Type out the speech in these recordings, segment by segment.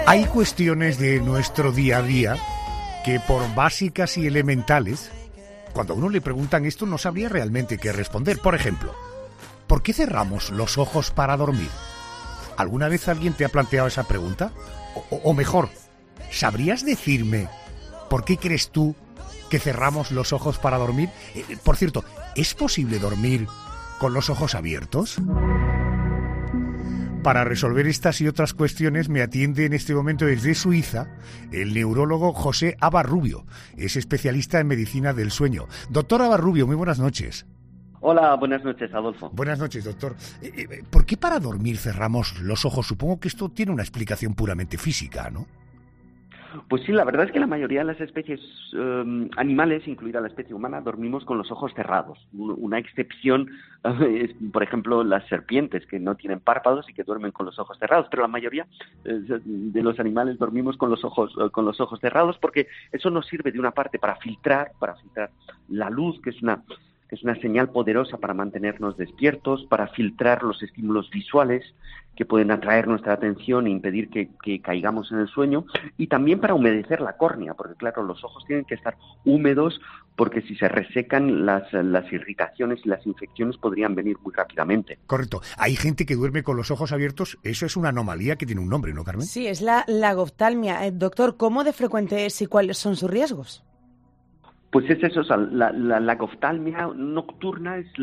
Hay cuestiones de nuestro día a día que, por básicas y elementales, cuando a uno le preguntan esto no sabría realmente qué responder. Por ejemplo, ¿por qué cerramos los ojos para dormir? ¿Alguna vez alguien te ha planteado esa pregunta? O mejor, ¿sabrías decirme por qué crees tú que cerramos los ojos para dormir? Por cierto, ¿es posible dormir con los ojos abiertos? Para resolver estas y otras cuestiones me atiende en este momento desde Suiza el neurólogo José Abarrubio. Es especialista en medicina del sueño. Doctor Abarrubio, muy buenas noches. Hola, buenas noches, Adolfo. Buenas noches, doctor. ¿Por qué para dormir cerramos los ojos? Supongo que esto tiene una explicación puramente física, ¿no? Pues sí, la verdad es que la mayoría de las especies animales, incluida la especie humana, dormimos con los ojos cerrados. Una excepción es, por ejemplo, las serpientes, que no tienen párpados y que duermen con los ojos cerrados. Pero la mayoría de los animales dormimos con los ojos cerrados, porque eso nos sirve de una parte para filtrar la luz, que es una señal poderosa para mantenernos despiertos, para filtrar los estímulos visuales que pueden atraer nuestra atención e impedir que caigamos en el sueño, y también para humedecer la córnea, porque claro, los ojos tienen que estar húmedos, porque si se resecan las irritaciones y las infecciones podrían venir muy rápidamente. Correcto. Hay gente que duerme con los ojos abiertos. Eso es una anomalía que tiene un nombre, ¿no, Carmen? Sí, es la lagoftalmia. Doctor, ¿cómo de frecuente es y cuáles son sus riesgos? Pues es eso, o sea, la lagoftalmia nocturna es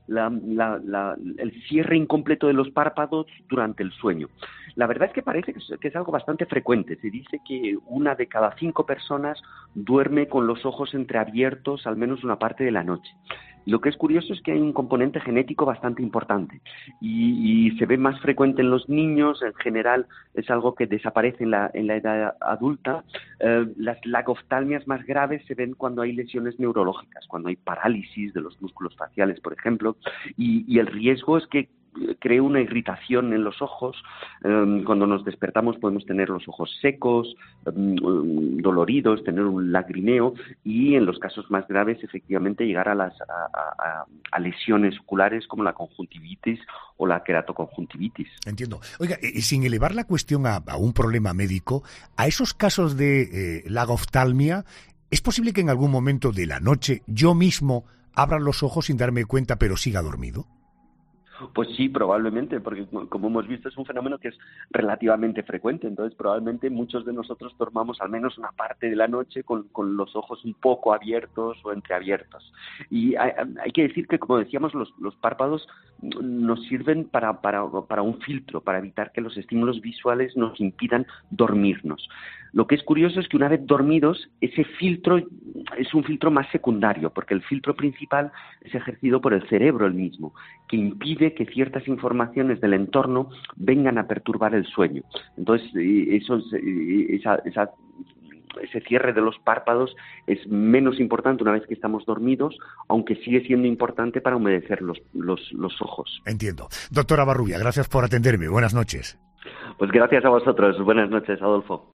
el cierre incompleto de los párpados durante el sueño. La verdad es que parece que es algo bastante frecuente. Se dice que 1 de cada 5 personas duerme con los ojos entreabiertos al menos una parte de la noche. Lo que es curioso es que hay un componente genético bastante importante y se ve más frecuente en los niños. En general es algo que desaparece en la edad adulta. Las lagoftalmias más graves se ven cuando hay lesiones neurológicas, cuando hay parálisis de los músculos faciales, por ejemplo, y el riesgo es que cree una irritación en los ojos. Cuando nos despertamos podemos tener los ojos secos, doloridos, tener un lagrimeo y en los casos más graves efectivamente llegar a lesiones oculares como la conjuntivitis o la queratoconjuntivitis. Entiendo. Oiga, sin elevar la cuestión a un problema médico, a esos casos de lagoftalmia, ¿es posible que en algún momento de la noche yo mismo abra los ojos sin darme cuenta pero siga dormido? Pues sí, probablemente, porque como hemos visto es un fenómeno que es relativamente frecuente. Entonces probablemente muchos de nosotros dormamos al menos una parte de la noche con los ojos un poco abiertos o entreabiertos. Y hay que decir que, como decíamos, los párpados nos sirven para un filtro, para evitar que los estímulos visuales nos impidan dormirnos. Lo que es curioso es que una vez dormidos, ese filtro es un filtro más secundario, porque el filtro principal es ejercido por el cerebro el mismo, que impide que ciertas informaciones del entorno vengan a perturbar el sueño. Entonces, ese cierre de los párpados es menos importante una vez que estamos dormidos, aunque sigue siendo importante para humedecer los ojos. Entiendo. Doctora Abarrubia, gracias por atenderme. Buenas noches. Pues gracias a vosotros. Buenas noches, Adolfo.